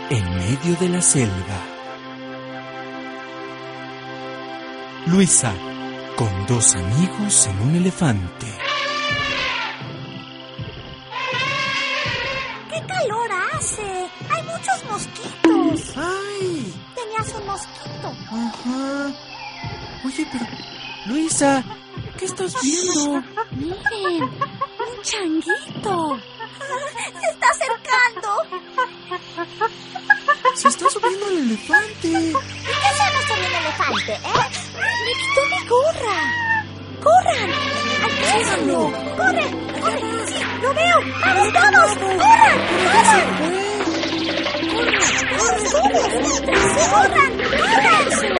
en medio de la selva. Luisa, con dos amigos en un elefante. ¡Qué calor hace! ¡Hay muchos mosquitos! ¡Ay! Tenías un mosquito. Ajá. Oye, pero... Luisa, ¿qué estás viendo? Miren, un changuito. Se está acercando. Se está subiendo el elefante. ¿Y qué hacemos con el elefante, Me quitó mi gorra. ¡Corran! ¡Alcánzalo! ¡Corre! ¡Corre! ¡Sí, lo veo! ¡Vamos todos! ¡Corran! ¡Corran! ¡Corran! ¡Corran! ¡Corran! ¡Corran!